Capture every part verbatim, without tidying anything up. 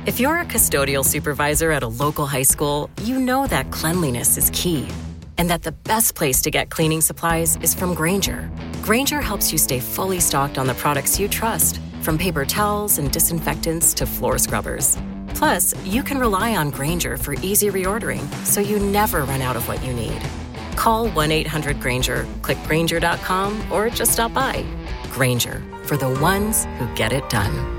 If you're a custodial supervisor at a local high school, you know that cleanliness is key, and that the best place to get cleaning supplies is from Grainger. Grainger helps you stay fully stocked on the products you trust, from paper towels and disinfectants to floor scrubbers. Plus, you can rely on Grainger for easy reordering, so you never run out of what you need. Call one eight hundred Grainger, click Grainger dot com, or just stop by. Grainger, for the ones who get it done.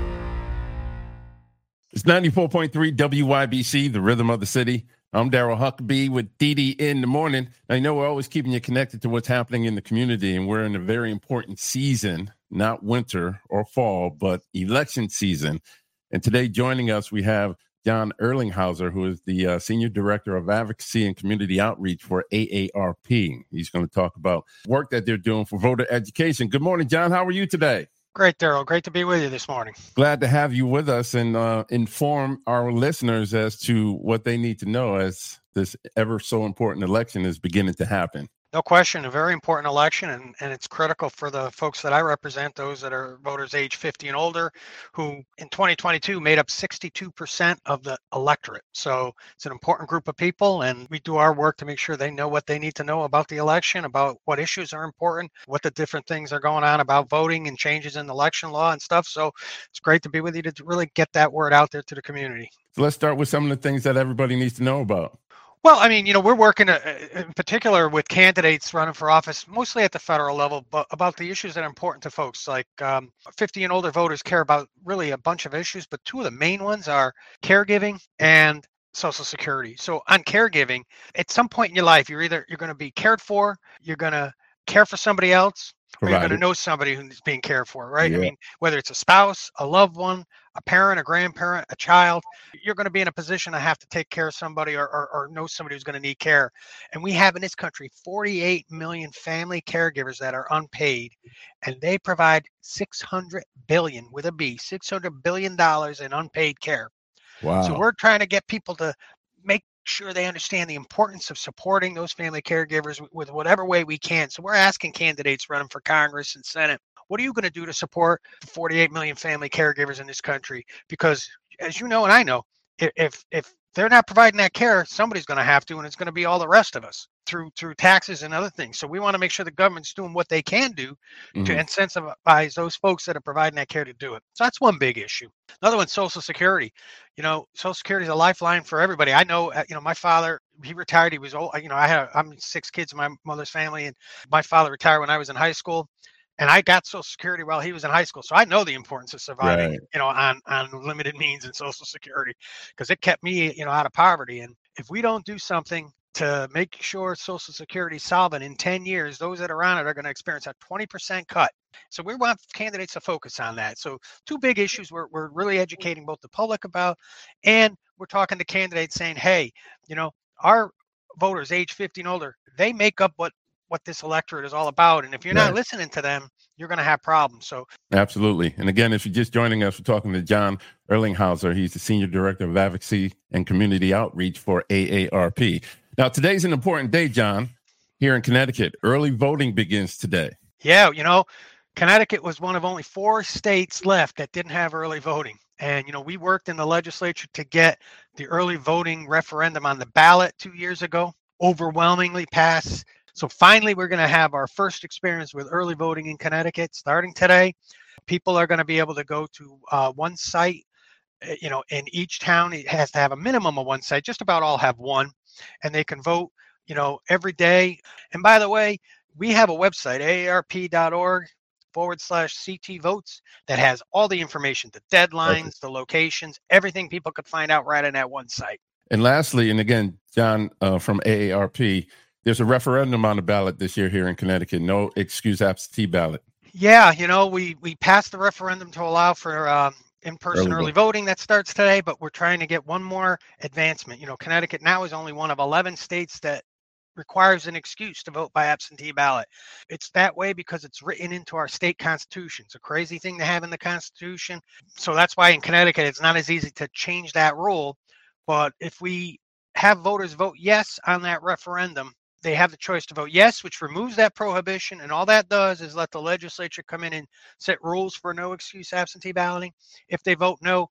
It's ninety-four point three W Y B C, the rhythm of the city. I'm Daryl Huckabee with D D in the morning. I know we're always keeping you connected to what's happening in the community, and we're in a very important season, not winter or fall, but election season. And today joining us, we have John Erlinghauser, who is the uh, Senior Director of Advocacy and Community Outreach for A A R P. He's going to talk about work that they're doing for voter education. Good morning, John. How are you today? Great, Daryl. Great to be with you this morning. Glad to have you with us and uh, inform our listeners as to what they need to know as this ever so important election is beginning to happen. No question, a very important election, and, and it's critical for the folks that I represent, those that are voters age fifty and older, who in twenty twenty-two made up sixty-two percent of the electorate. So it's an important group of people, and we do our work to make sure they know what they need to know about the election, about what issues are important, what the different things are going on about voting and changes in election law and stuff. So it's great to be with you to really get that word out there to the community. So let's start with some of the things that everybody needs to know about. Well, I mean, you know, we're working uh, in particular with candidates running for office, mostly at the federal level, but about the issues that are important to folks. Like um, fifty and older voters care about really a bunch of issues, but two of the main ones are caregiving and Social Security. So on caregiving, at some point in your life, you're either you're going to be cared for, you're going to care for somebody else, or you're going to know somebody who's being cared for, right? Yeah. I mean, whether it's a spouse, a loved one, a parent, a grandparent, a child, you're going to be in a position to have to take care of somebody or, or, or know somebody who's going to need care. And we have in this country forty-eight million family caregivers that are unpaid, and they provide six hundred billion with a B, six hundred billion dollars in unpaid care. Wow. So we're trying to get people to make sure they understand the importance of supporting those family caregivers with whatever way we can. So we're asking candidates running for Congress and Senate, what are you going to do to support the forty-eight million family caregivers in this country? Because as you know, and I know, if if they're not providing that care, somebody's going to have to, and it's going to be all the rest of us through through taxes and other things. So we want to make sure the government's doing what they can do mm-hmm. to incentivize those folks that are providing that care to do it. So that's one big issue. Another one, Social Security. You know, Social Security is a lifeline for everybody. I know, you know, my father, he retired. He was old. You know, I had, I'm six kids in my mother's family, and my father retired when I was in high school. And I got Social Security while he was in high school. So I know the importance of surviving, right. you know, on, on limited means and Social Security, because it kept me, you know, out of poverty. And if we don't do something to make sure Social Security is solvent in ten years, those that are on it are going to experience a twenty percent cut. So we want candidates to focus on that. So two big issues we're, we're really educating both the public about, and we're talking to candidates saying, hey, you know, our voters age fifty and older, they make up what what this electorate is all about. And if you're not right. listening to them, you're going to have problems. So absolutely. And again, if you're just joining us, we're talking to John Erlinghauser. He's the Senior Director of Advocacy and Community Outreach for A A R P. Now, today's an important day, John, here in Connecticut. Early voting begins today. Yeah, you know, Connecticut was one of only four states left that didn't have early voting. And, you know, we worked in the legislature to get the early voting referendum on the ballot two years ago, overwhelmingly passed. So finally, we're going to have our first experience with early voting in Connecticut starting today. People are going to be able to go to uh, one site. You know, in each town, it has to have a minimum of one site. Just about all have one, and they can vote, you know, every day. And by the way, we have a website, aarp.org forward slash CT votes, that has all the information, the deadlines, Perfect. the locations, everything people could find out right on that one site. And lastly, and again, John uh, from A A R P, there's a referendum on the ballot this year here in Connecticut. No excuse absentee ballot. Yeah, you know, we we passed the referendum to allow for um, in-person early, early voting that starts today, but we're trying to get one more advancement. You know, Connecticut now is only one of eleven states that requires an excuse to vote by absentee ballot. It's that way because it's written into our state constitution. It's a crazy thing to have in the Constitution. So that's why in Connecticut, it's not as easy to change that rule. But if we have voters vote yes on that referendum, they have the choice to vote yes, which removes that prohibition. And all that does is let the legislature come in and set rules for no excuse absentee balloting. If they vote no,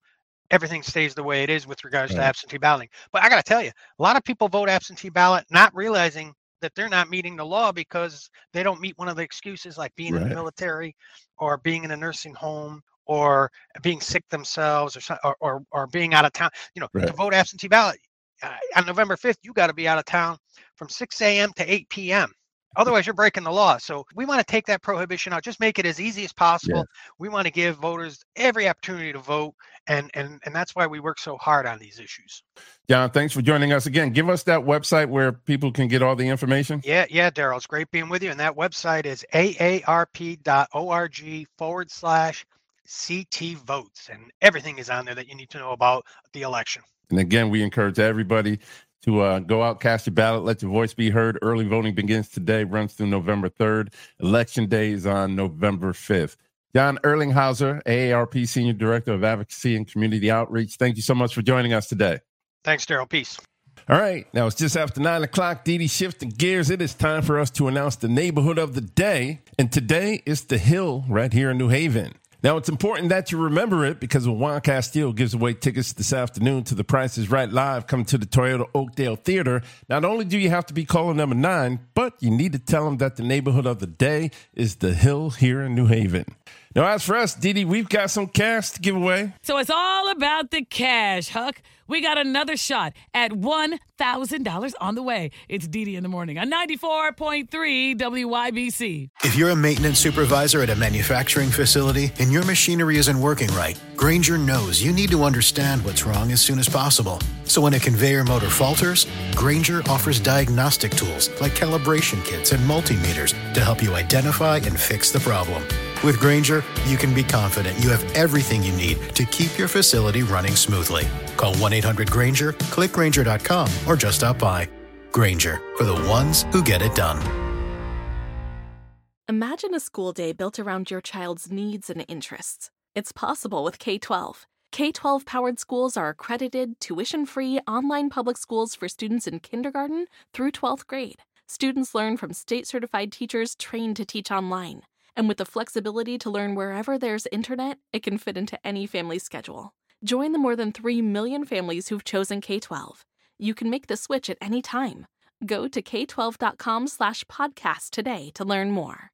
everything stays the way it is with regards Right. to absentee balloting. But I got to tell you, a lot of people vote absentee ballot not realizing that they're not meeting the law because they don't meet one of the excuses like being in Right. the military or being in a nursing home or being sick themselves or so- or, or, or being out of town. You know, Right. to vote absentee ballot uh, on November fifth, you got to be out of town from six a.m. to eight p.m. Otherwise, you're breaking the law. So we want to take that prohibition out, just make it as easy as possible. Yes. We want to give voters every opportunity to vote, and and and that's why we work so hard on these issues. John, thanks for joining us again. Give us that website where people can get all the information. Yeah, yeah, Daryl, it's great being with you. And that website is aarp.org forward slash CT votes. And everything is on there that you need to know about the election. And again, we encourage everybody to uh, go out, cast your ballot, let your voice be heard. Early voting begins today, runs through November third. Election day is on November fifth. John Erlinghauser, A A R P Senior Director of Advocacy and Community Outreach, thank you so much for joining us today. Thanks, Daryl. Peace. All right. Now it's just after nine o'clock. Dee Dee shifting gears. It is time for us to announce the neighborhood of the day. And today is the Hill right here in New Haven. Now, it's important that you remember it because Juan Castillo gives away tickets this afternoon to the Price is Right Live coming to the Toyota Oakdale Theater. Not only do you have to be caller number nine, but you need to tell them that the neighborhood of the day is the Hill here in New Haven. Now, as for us, Dee Dee, we've got some cash to give away. So it's all about the cash, Huck. We got another shot at one thousand dollars on the way. It's Dee Dee in the morning on ninety-four point three W Y B C. If you're a maintenance supervisor at a manufacturing facility and your machinery isn't working right, Grainger knows you need to understand what's wrong as soon as possible. So when a conveyor motor falters, Grainger offers diagnostic tools like calibration kits and multimeters to help you identify and fix the problem. With Grainger, you can be confident you have everything you need to keep your facility running smoothly. Call one eight hundred Grainger, click Grainger dot com, or just stop by. Grainger, for the ones who get it done. Imagine a school day built around your child's needs and interests. It's possible with K twelve. K twelve powered schools are accredited, tuition-free online public schools for students in kindergarten through twelfth grade. Students learn from state-certified teachers trained to teach online. And with the flexibility to learn wherever there's internet, it can fit into any family schedule. Join the more than three million families who've chosen K twelve. You can make the switch at any time. Go to k twelve dot com slash podcast today to learn more.